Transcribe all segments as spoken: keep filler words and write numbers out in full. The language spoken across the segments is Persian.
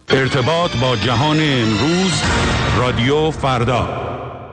ارتباط با جهان امروز، رادیو فردا.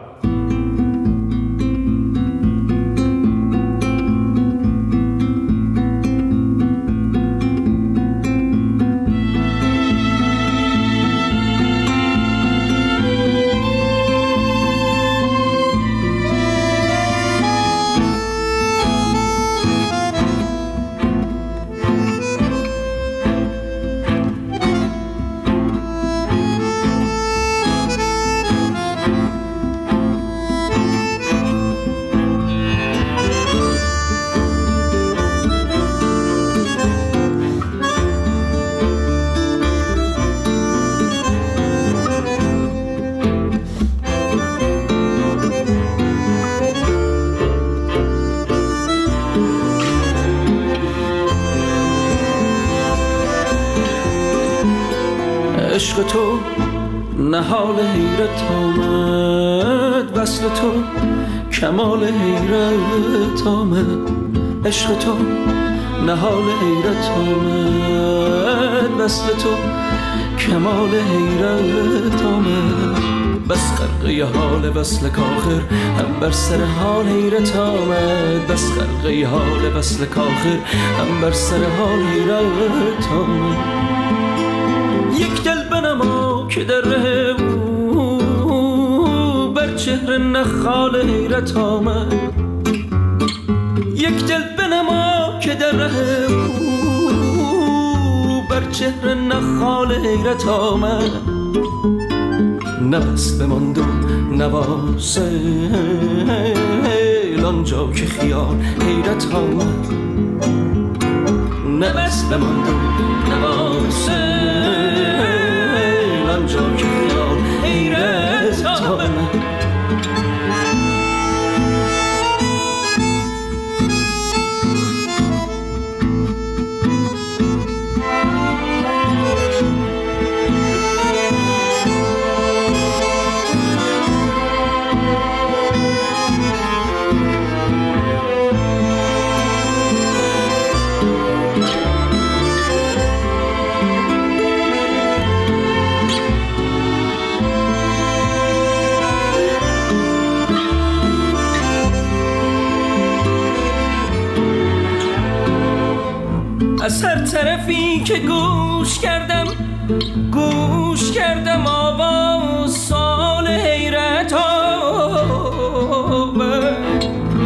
عشق تو نهال حیرت آمد، وصل تو کمال حیرت آمد. عشق تو نهال حیرت آمد، وصل تو کمال حیرت آمد. بس خرقه حال وصل کاخر هم بر سر حال حیرت آمد. بس خرقه حال وصل کاخر هم بر سر حال حیرت آمد. یک دل بنما که در ره او بر چهره نخال حیرت آمد. یک دل بنما که در ره او بر چهره نخال حیرت آمد. نبس بماند و نواسیل آنجا که خیال حیرت آمد. نبس بماند و نواسیل آنجا که خیال حیرت آمد. از هر طرفی که گوش کردم گوش کردم آواز سال حیرت آمد.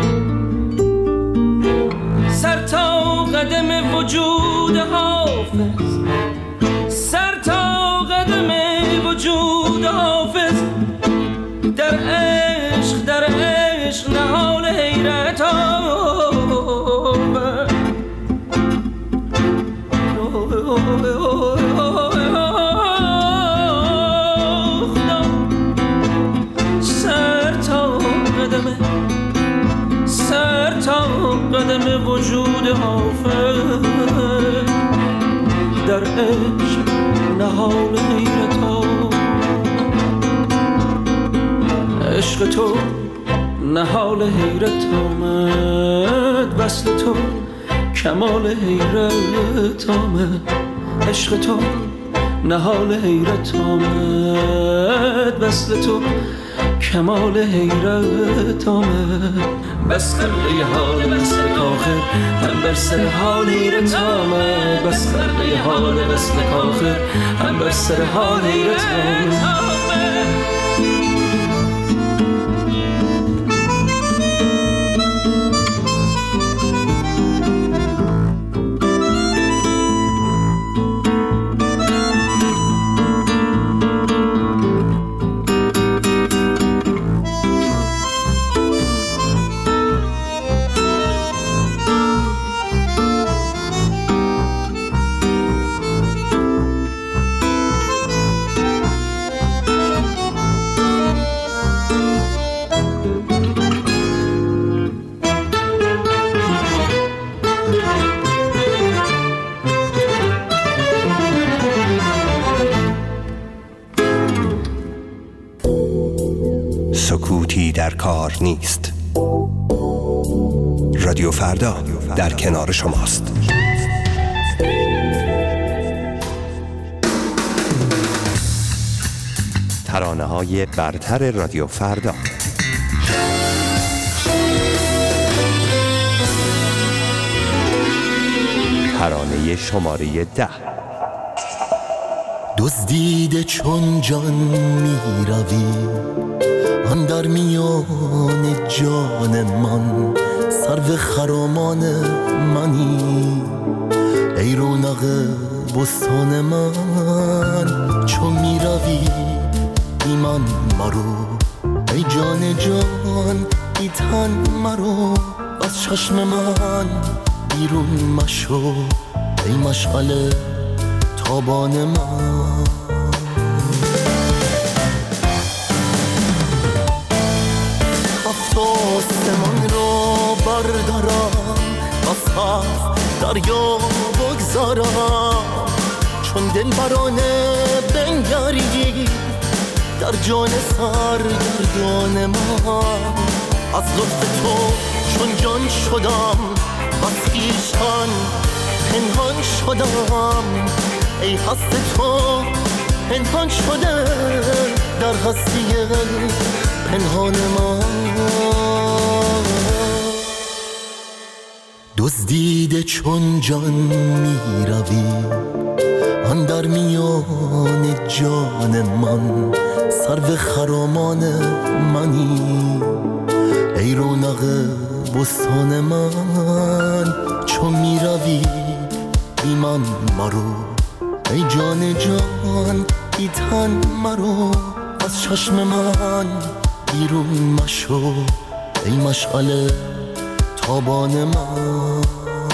سر تا قدم وجود حافظ، سر تا قدم وجود حافظ در عشق در عشق نهال حیرت آمد. سر تا قدم سر تا قدم وجود حافظ در عشق نهال حیرت آمد. عشق تو نهال حیرت آمد، وصل تو کمال حیرت آمد. عشق تو نهال حیرت آمد، وصل تو کمال حیرت آمد. بس خرقه حال وصل کاخر هم بر سر حال حیرت آمد. بس خرقه حال وصل کاخر هم بر سر حال حیرت آمد. سکوتی در کار نیست. رادیو فردا در کنار شماست. ترانه‌های برتر رادیو فردا. ترانه شماره ده. دزدیده چون جان می روی آن در میان جان من، سرو خرامان منی ای رونق بستان من. چون می روی بی من مرو ای جان جان، بی تن مرو از چشم من بیرون مشو ای مشعل تابان من. هفت آسمان را بردارم از هفت دریا بگذارم، چون دل برانه بنگری در جان سرگردان من. از لطف تو چون جان شدم از خویشتن پنهان شدم، ای هست تو پنهان شده در هستی پنهان من. دزدیده چون جان می روی آن در میان جان من، سرو خرامان منی ای رونق بستان من. چون می روی بی من مرو ای جان جان، بی تن مرو از چشم من بیرون مشو ای مشعل تابان من.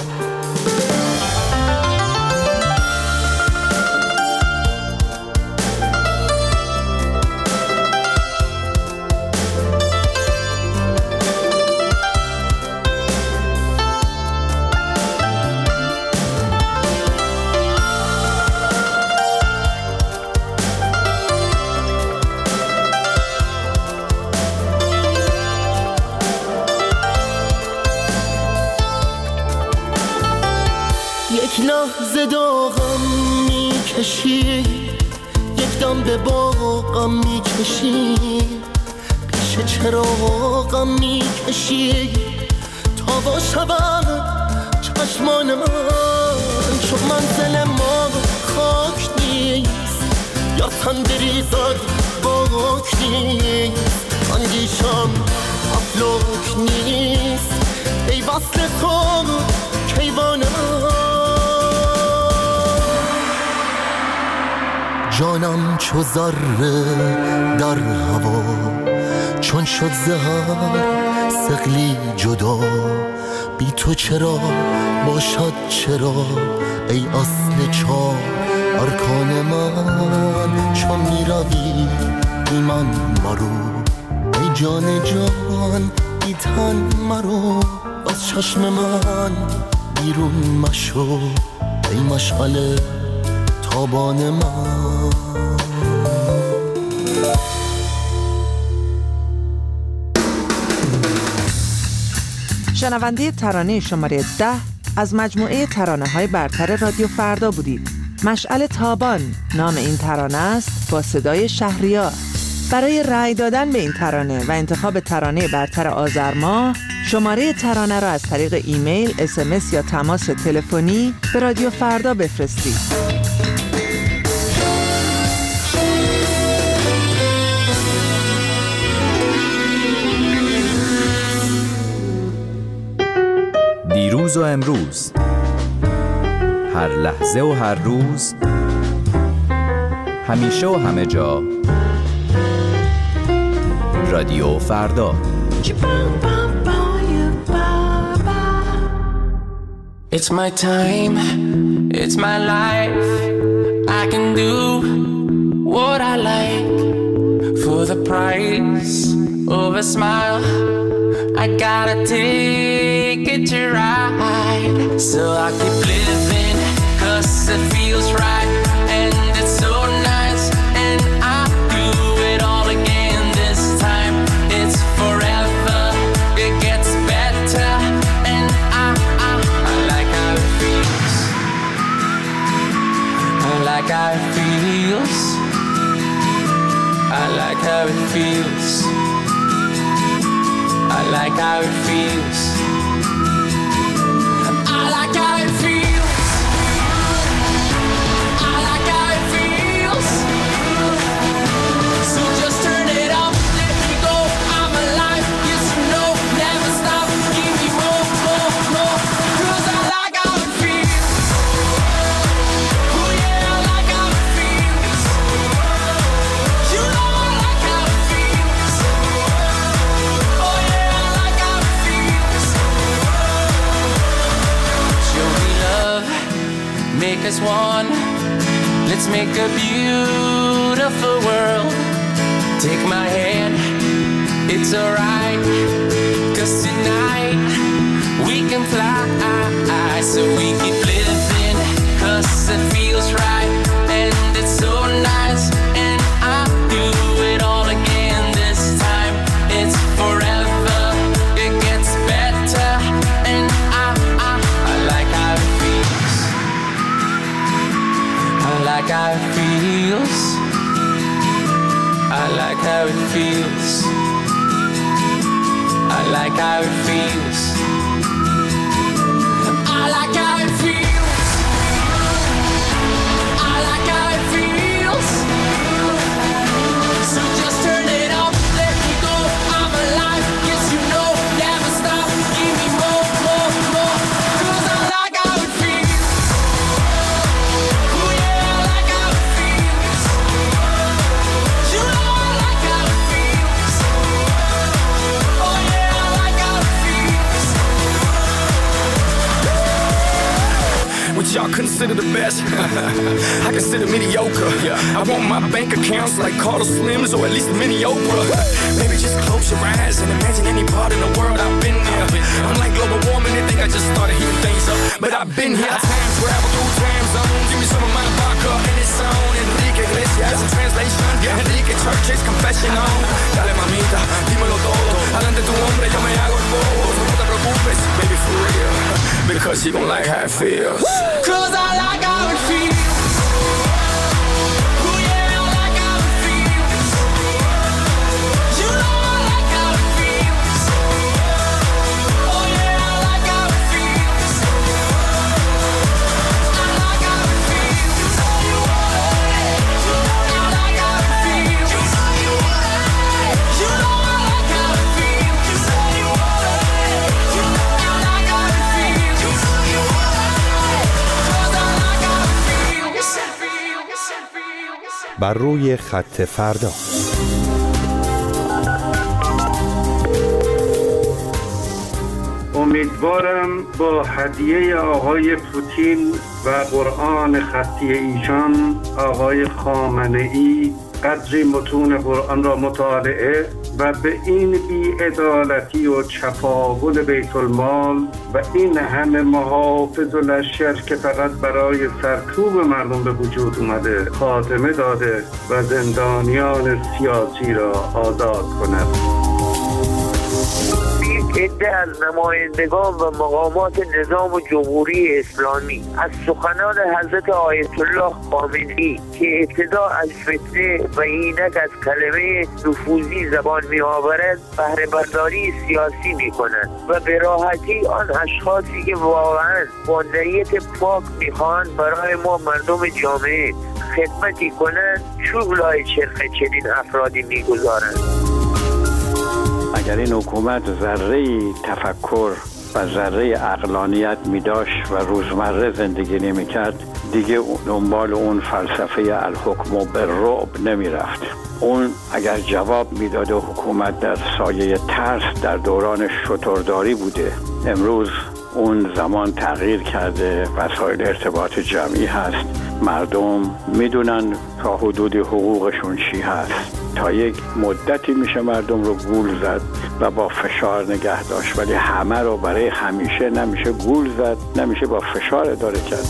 یک لحظه داغم میکشی، یک دم به باغم میکشی، پیش چراغم میکشی تا با شبم چشمان من. چون منزل ما خاک نیست یا تن بریزد باک نیست، اندیشم افلاک نیست ای وصل تو کیوان من. جانم چو ذره در هوا چون شد زهر ثقلی جدا، بی تو چرا باشد چرا ای اصل چار ارکان من. چون می روی بی من مرو ای جان جان، بی تن مرو از چشم من بیرون مشو ای مشعل تابان من. شنونده ترانه شماره ده از مجموعه ترانه‌های برتر رادیو فردا بودید. مشعل تابان نام این ترانه است با صدای شهریار. برای رأی دادن به این ترانه و انتخاب ترانه برتر آذر ماه، شماره ترانه را از طریق ایمیل، اس ام اس یا تماس تلفنی به رادیو فردا بفرستید. دیروز و امروز، هر لحظه و هر روز، همیشه و همه جا، رادیو فردا. It's my time, it's my life. I can do what I like for the price of a smile. I gotta take it to ride, so I keep living 'cause it feels right and it's so nice, and I do it all again this time. It's forever, it gets better, and I, I, I like how it feels. I like how it feels. I like how it feels. I like how it feels. I like how it feels. I like how it feels. So just turn it up, let me go. I'm alive, yes or no, never stop. Give me more, more, more. 'Cause I like how it feels. Oh yeah, I like how it feels. You know I like how it feels. Oh yeah, I like how it feels. Show me love, make us one. Let's make a beautiful world. Take my hand, it's alright. 'Cause tonight we can fly. So we keep living, 'cause it feels right. And it's so nice. And I'll do it all again this time. It's forever, it gets better. And I, I, I like how it feels. I like how it feels. I like how it feels. I like how it feels. I like how it feels. I like how it feels. So just turn it up, let me go. I'm alive, yes you know, never stop. Give me more, more, more. 'Cause I like how it feels. Oh yeah, I like how it feels. You know I like how it feels. Oh yeah, I like how it feels. What y'all consider the best? I consider mediocre. Yeah. I want my bank accounts like Carlos Slims or at least a mini Oprah. Maybe just close your eyes and imagine any part in the world I've been there. I'm like global warming, they think I just started heating things up, but I've been here. I time travel through time zones. Give me some of my vodka and it's on. Enrique Iglesias in translation. Yeah. Enrique Church's confession on. Dale mamita, dímelo todo. Adelante tu hombre, yo me hago el bobo. No te preocupes, baby, for real. Because you gon' like how it feels. 'Cause I like how it feels. Oh yeah, I like how it feels. You know I like how it feels. Oh yeah, I like how it feels. I like how it feels. You know you want it. I like how it feels. You know you want it. You know I like how it feels. You know you want it. You know I like how it feels. You know you want it. 'Cause I like how it feels. بر روی خط فردا. امیدوارم با هدیه آقای پوتین و قرآن خطی ایشان آقای خامنه‌ای قدری متون قرآن را مطالعه و به این بی‌عدالتی و چپاول بیت المال و این همه محافظ و لشکر که فقط برای سرکوب مردم به وجود اومده خاتمه داده و زندانیان سیاسی را آزاد کند. عده از نمایندگان و مقامات نظام جمهوری اسلامی از سخنان حضرت آیت الله خامنه‌ای که ابتدا از فتنه و اینک از کلمه نفوذی زبان می آورد بهره برداری سیاسی می کنند و به راحتی آن اشخاصی که واقعا با نیت پاک می خواهند برای ما مردم جامعه خدمتی کنند چوب لای چرخ چنین افرادی می گذارند. اگر این حکومت ذره تفکر و ذره عقلانیت می داشت و روزمره زندگی نمی کرد دیگه دنبال اون فلسفه الحکم بالرعب نمی رفت. اون اگر جواب می داده حکومت در سایه ترس در دوران شترداری بوده. امروز اون زمان تغییر کرده، وسایل ارتباط جمعی هست، مردم میدونن تا حدودی حقوقشون چی هست. تا یک مدتی میشه مردم رو گول زد و با فشار نگه داشت، ولی همه رو برای همیشه نمیشه گول زد، نمیشه با فشار اداره کرد.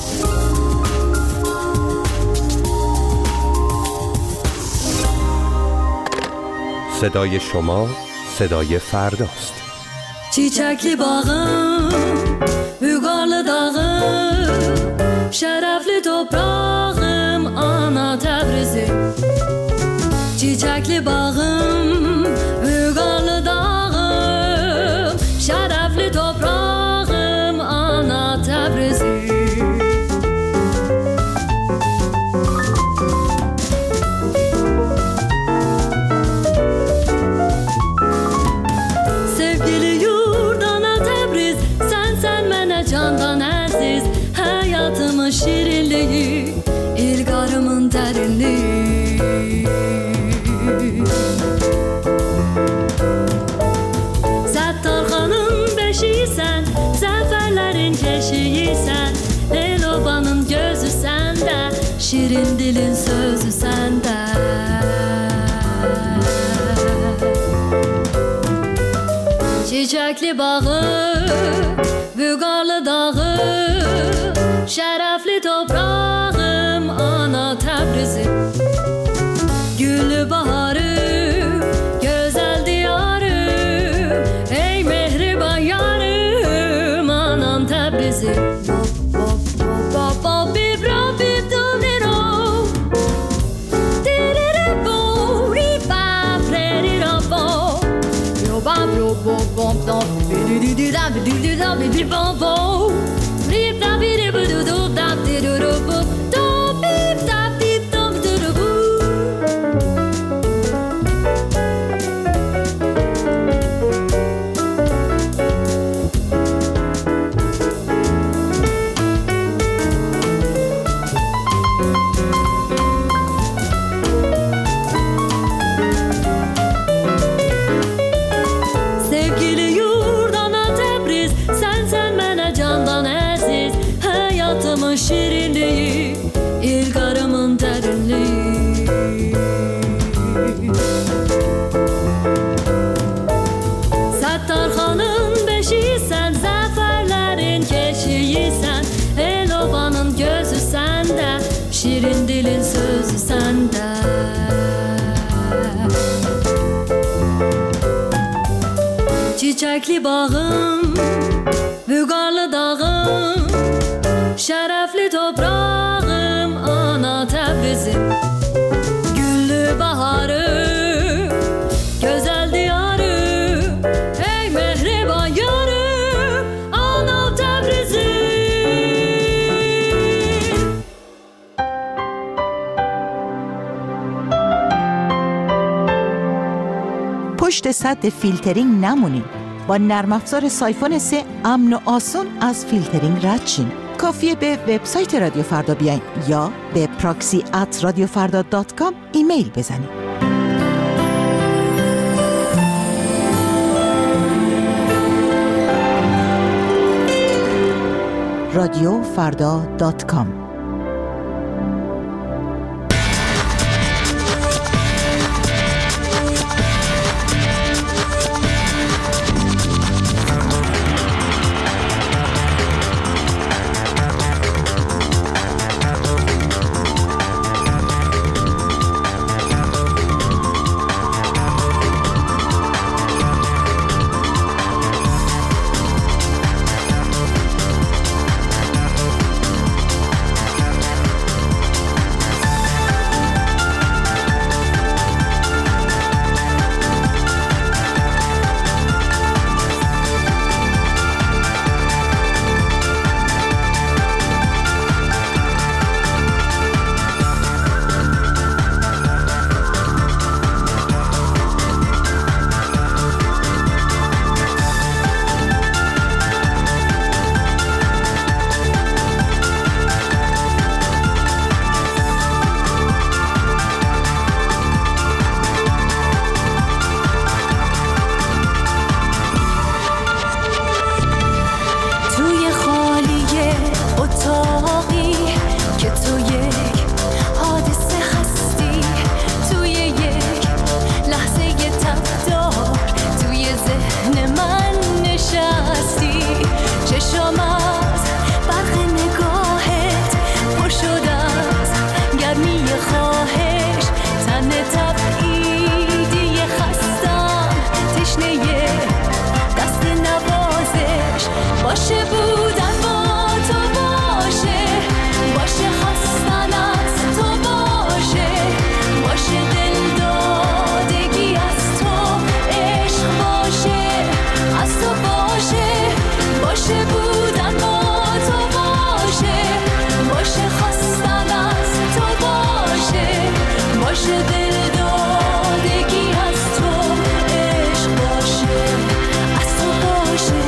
صدای شما صدای فرداست. چیچکی باغم بگال داغم شرفلی toprağım ana Təbrizim çiçekli Çiçekli bağım, Vügarlı dağım, şerefli toprağım, ana Tebrizim. Sevgili yurt ana Tebriz, sen sen mene candan aziz, hayatımın şirinliği, ilgarımın derinliği. Settarxanın beşiysen, zaferlerin keşiysen, Elobanın gözü sende, şirin dilin sözü sende. Çiçekli bağı, Vügarlı dağı, şerefli toprağım, ana Tebrizim. Güllü baharım, güzel diyarım, ey mehriban yarım, anam Tebrizim. Sevgili yurt ana Tebriz, sen sen mene candan aziz, hayatımın şirinliği, ilgarımın derinliği. Settarxanın beşiysen, zaferlerin keşiysen, Elobanın gözü sende, şirin dilin sözü sende. Çiçekli bağım, Vügarlı dağım, şerefli toprağım, ana Tebrizim. Güllü baharım, güzel diyarım, ey mehriban yarım, ana Tebrizim. پشت سد فیلترینگ نمونین. با نرم افزار سایفون سه امن و آسون از فیلترینگ رد شین. کافیه به وبسایت رادیو فردا بیاین یا به پراکسی ات رادیو فردا دات کام ایمیل بزنین. رادیو فردا دات کام. باشه دل دادگی از تو، عشق باشه از تو باشه.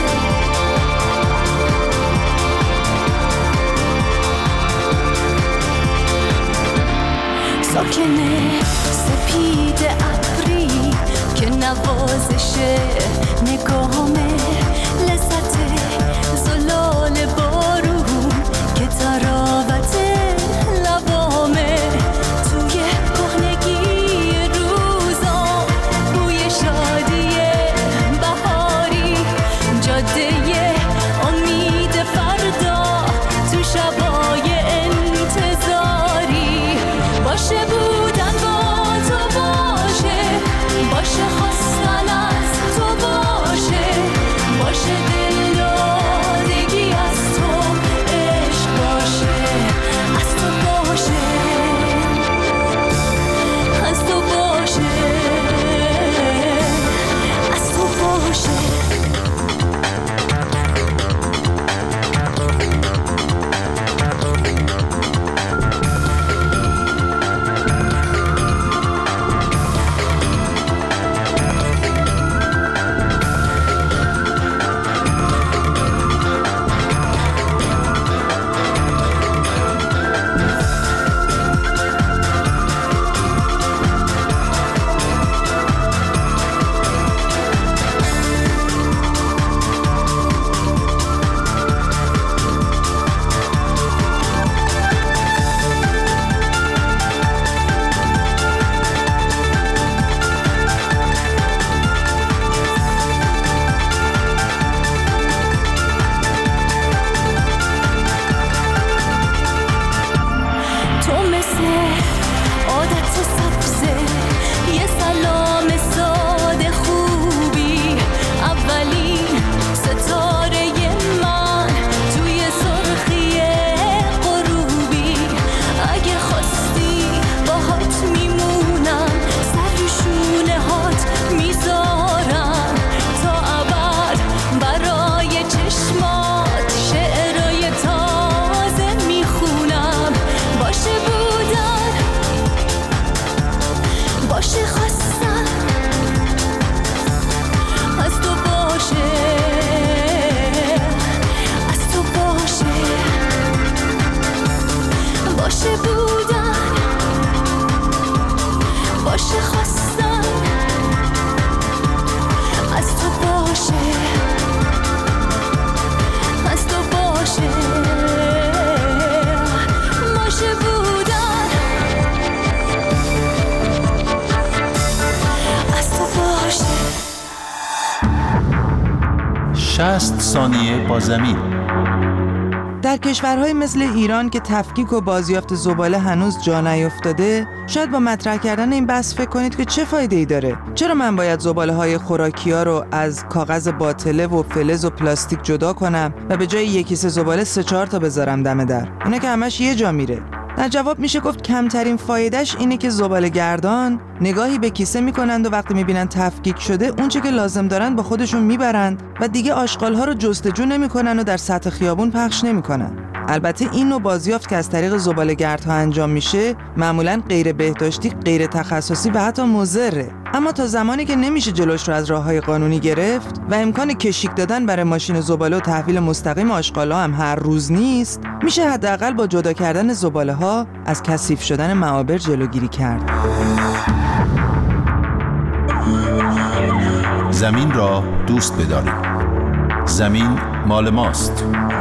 ساکنه سپید ابری که نوازشه نگاهمه، لذت زلال بارون که تراوت لبامه، توی کهنگی روزا بوی شادی بهاری، جاده امید فردا تو شبای انتظاری. باشه بودن با تو باشه، باشه خواستن از تو باشه، باشه دل دادگی از تو، عشق باشه از تو باشه، از تو باشه، از تو باشه. شصت ثانیه با زمین. در کشورهای مثل ایران که تفکیک و بازیافت زباله هنوز جا نیفتاده، شاید با مطرح کردن این بحث فکر کنید که چه فایده‌ای داره؟ چرا من باید زباله‌های خوراکی‌ها رو از کاغذ باطله و فلز و پلاستیک جدا کنم و به جای یک کیسه زباله سه چهار تا بذارم دم در؟ اینا که همش یه جا میره. در جواب میشه گفت کمترین فایدهش اینه که زباله گردان نگاهی به کیسه میکنند و وقتی میبینن تفکیک شده اون چه که لازم دارن با خودشون میبرند و دیگه آشغالها رو جستجو نمیکنن و در سطح خیابون پخش نمیکنن. البته این نوع بازیافت که از طریق زباله‌گردها انجام میشه معمولاً غیر بهداشتی، غیر تخصصی و حتی مضره. اما تا زمانی که نمیشه جلوش رو از راههای قانونی گرفت و امکان کشیک دادن برای ماشین زباله و تحویل مستقیم آشغال‌ها هم هر روز نیست، میشه حداقل با جدا کردن زباله‌ها از کثیف شدن معابر جلوگیری کرد. زمین را دوست بدارید. زمین مال ماست.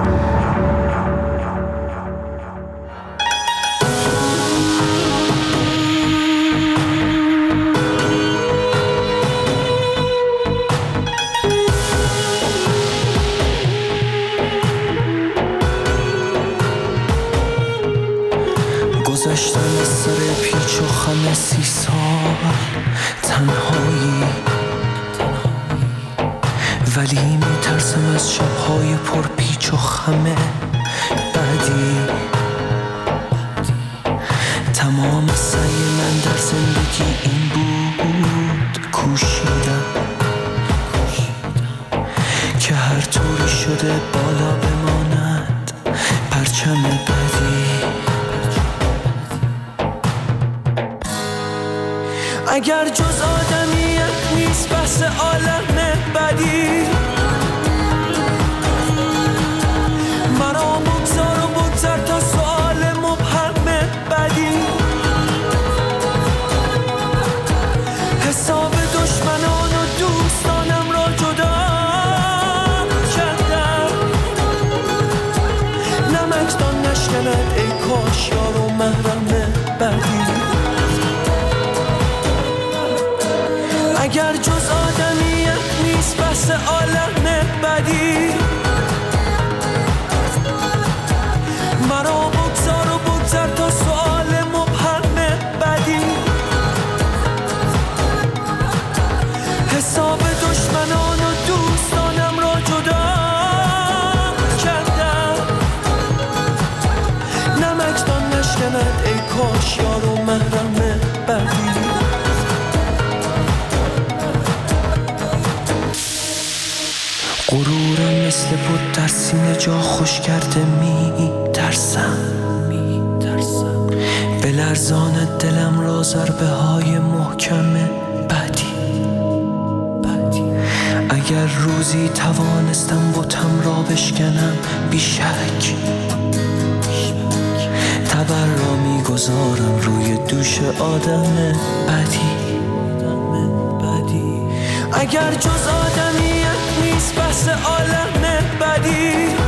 گذشتم از سر پیچ و خم سی سال تنهایی، ولی میترسم از شبهای پر پیچ و خمه بعدی. تمام سعی من در زندگی این بود کوشیدم که هر طوری شده بالا بماند پرچم بعدی. اگر جز آدمیت نیست بس عالم بدی، مرا بگذار و بگذر تا سؤال مبهم بدی. حساب دشمنان و دوستانم را جدا کردم، نمکدان نشکند ای کاش یار و محرم بدی. اگر جز آدمیت نیست بس عالم بدی، مرا بگذار و بگذر تا سؤال مبهم بدی. حساب دشمنان و دوستانم را جدا کردم، نمکدان نشکند ای کاش یار و محرم بدی. غرورم مثل بود در سینه جا خوش کرده، می ترسم به لرزان دلم را ضربه های محکم بدی. اگر روزی توانستم بتم را بشکنم بی شک، تبر را می گذارم روی دوش آدم بدی. اگر جز آدمیت نیست بس عالم بدی،